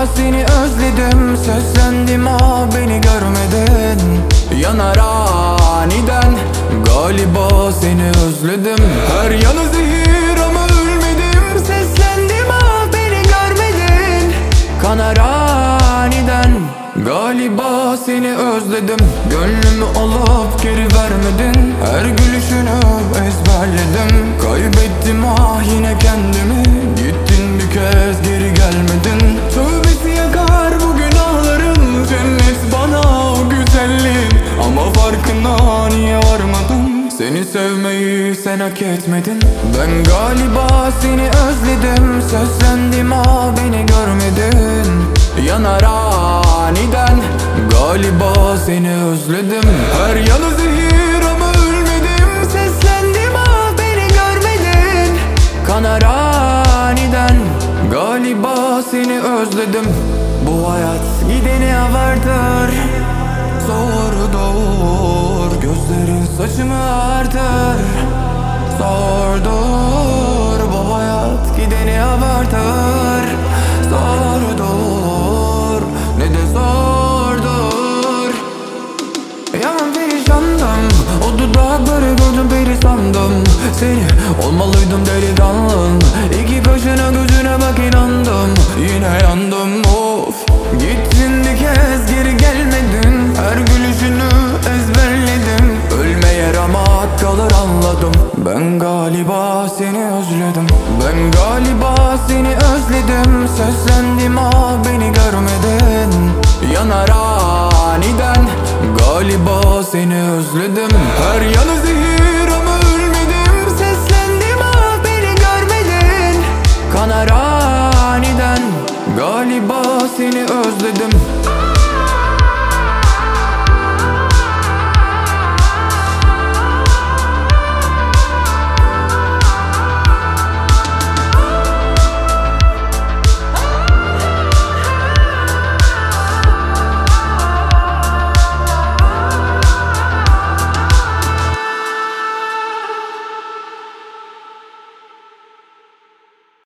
seni özledim. Seslendim ah beni görmedin. Yanar aniden galiba seni özledim. Her yanı zehir ama ölmedim. Seslendim ah beni görmedin. Kanar aniden galiba seni özledim. Gönlümü alıp geri vermedin. Her gülüşünü ezberledim. Kaybettim ah yine kendimi. Gittin bir kez geri gelmedin. Tövbesi yakar bu günahların. Cennet bana o güzelliğin. Ama farkına niye varmadın? Seni sevmeyi sen hak etmedin. Ben galiba seni özledim. Seslendim ah beni görmedin. Yanar aniden galiba seni özledim. Her yanı zehir ama ölmedim. Seslendim ah beni görmedin. Kanar aniden galiba seni özledim. Bu hayat gideni vardır. Zordur, gözlerin saçımı ağartır. Zordur, bu hayat gideni abartır. Zordur, ne de zordur. Yaman perişandım, o dudakları gördüm peri sandım. Seni olmalıydım delikanlım. İki kaşına gözüne bak inandım. Yine yandım of. Gittin bir kez geri gelmedin. Her gülüşünü ezberledim. Ölmeye ramak kalır anladım. Ben galiba seni özledim. Ben galiba seni özledim. Seslendim ah beni görmedin. Yanar aniden galiba seni özledim. Her yanı zehir ama ölmedim. Seslendim ah beni görmedin. Kanar aniden galiba seni özledim.